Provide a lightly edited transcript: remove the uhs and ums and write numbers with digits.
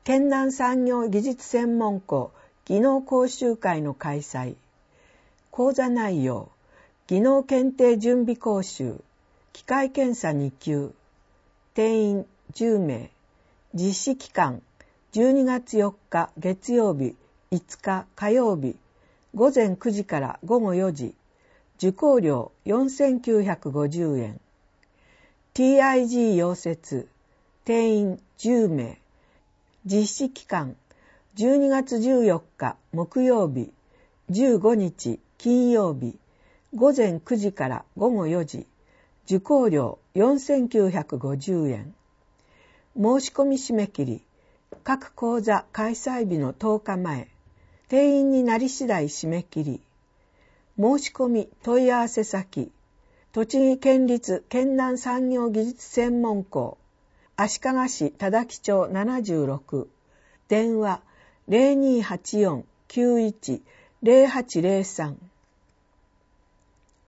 県南産業技術専門校技能講習会の開催。講座内容、技能検定準備講習、機械検査2級、定員10名、実施期間、12月4日月曜日、5日火曜日、午前9時から午後4時、受講料4950円。TIG 溶接、定員10名、実施期間、12月14日木曜日、15日金曜日、午前9時から午後4時、受講料4950円。申し込み締め切り、各講座開催日の10日前、定員になり次第締め切り。申し込み問い合わせ先、栃木県立県南産業技術専門校、足利市忠木町76、電話 0284-91-0803